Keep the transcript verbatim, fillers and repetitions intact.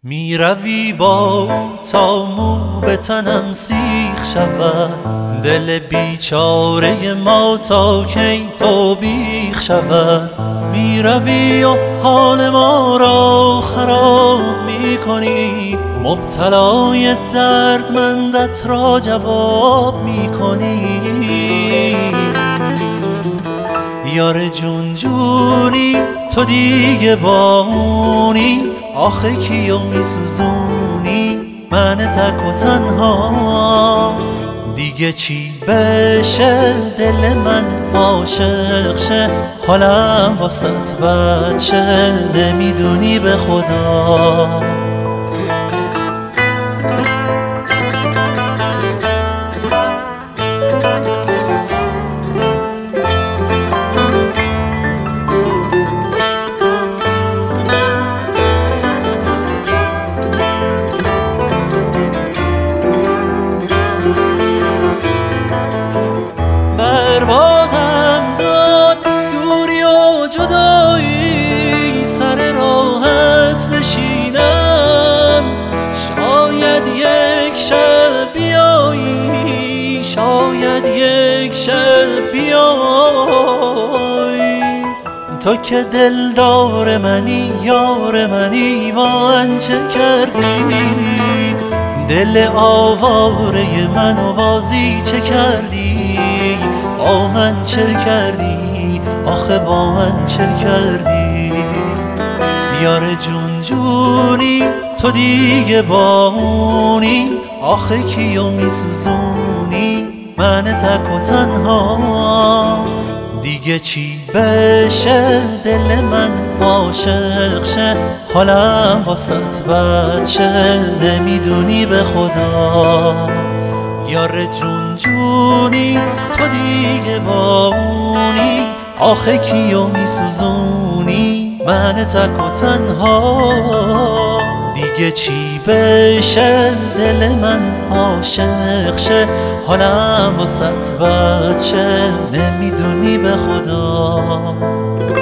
می روی با تا مو به تنم سیخ شود، دل بیچاره ما تا کی توبیخ شود. می روی و حال ما را خراب می کنی، مبتلای دردمندت را جواب می کنی. یار جون جونی تو دیگه بامونی، آخه کیو میسوزونی من تک و تنها. دیگه چی بشه دل من عاشق شه، حالم واسط بچه نمیدونی به خدا. بربادم داد دوری و جدایی، سر راحت نشینم شاید یک شب بیایی، شاید یک شب بیایی. تو که دلدار منی یار منی، من چه کردی دل آواره منو بازی چه کردی، با من چه کردی آخه با من چه کردی. یار جون جونی تو دیگه بامونی، آخه کیو میسوزونی من تک و تنها. دیگه چی بشه دل من عاشق شه، حالم واسط بچه نمیدونی به خدا. یار جون جونی تو دیگه بامونی، آخه کیو میسوزونی من تک و تنها. دیگه چی بشه دل من عاشق شه، حالم واسط بچه نمیدونی به خدا.